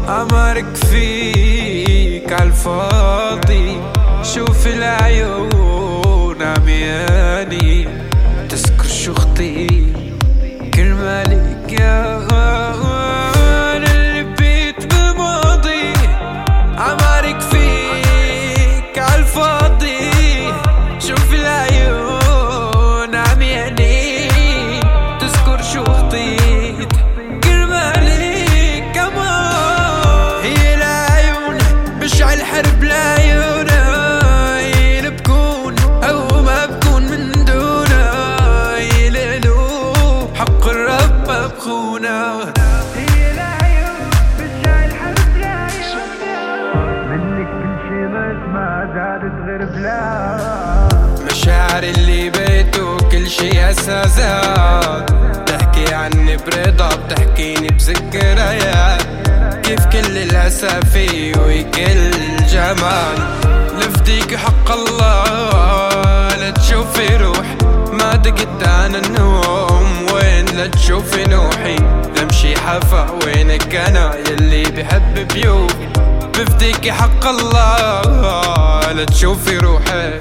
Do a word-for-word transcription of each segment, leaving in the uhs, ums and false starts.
أمرك فيك عالفاضي، شوف العيون عمياني تذكر شو خطي كرمالك يا أنا اللي بيت بماضي. أمرك فيك عالفاضي، شوف العيون عمياني تذكر شو خطيت كرمالك كمان. هي العيون بشعل حرب لعيونها، هي اللي بكون أو ما بكون من دونها، هي ليلو حق الرب ما بخونها. هي العيون بشعل حرب لعيونها، منك كل شي ما زادت غير بلا. مشاعر اللي بيته كل شي أساسات، بتحكي عني برضا بتحكيني بذكريات، كيف كل الأسافي وكل الجمال. لفديك حق الله لا تشوفي روح، ما دقت أنا النوم وين لا تشوفي نوحي. لمشي حفا وينك أنا يلي بحب بيوم، بفديك حق الله لا تشوفي روحي.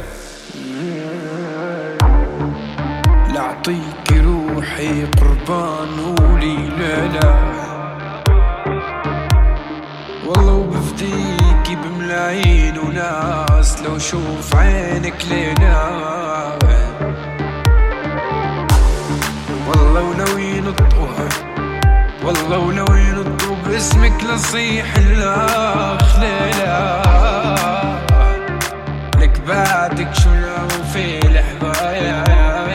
لأعطيك روحي قربان قولي لا لا، والله وبفديكي بملايين وناس لو شوف عينك لينا. والله وناوي نطوها، والله وناوي نطو باسمك لصيح الاخ ليلى. لك بعدك شو لو في الحبايا،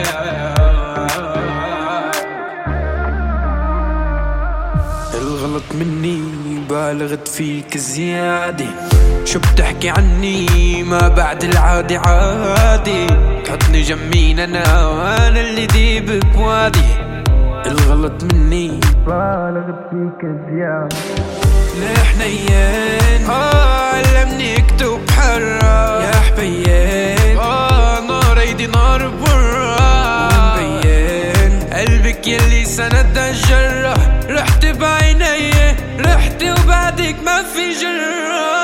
الغلط مني بالغت فيك زيادة، شو بتحكي عني ما بعد العادي عادي. تحطني جمين انا وانا اللي ديب بوادي، الغلط مني بالغت فيك زيادة. ليه حنين اه علمني اكتب حرة يا حبيين، اه نار ايدي نار برا مبين. قلبك يلي سند الجرح، رحت بعيني رحت وبعدك ما في جرة.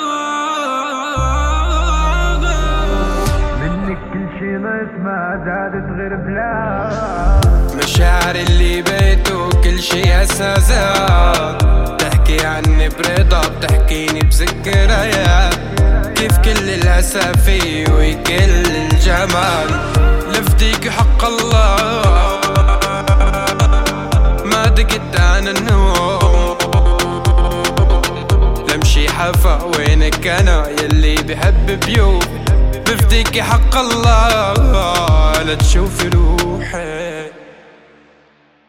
منك كل شي ما زادت غير بلا. مشاعر اللي بيته كل شي أساسات، بتحكي عني برضا بتحكيني بذكريات، كيف كل الأسافي وكل الجمال. لفديك حق الله ما دقت أنا النوم، لمشي حفا وينك أنا يلي بحب بيوم، بفديك حق الله لا تشوفي روحي.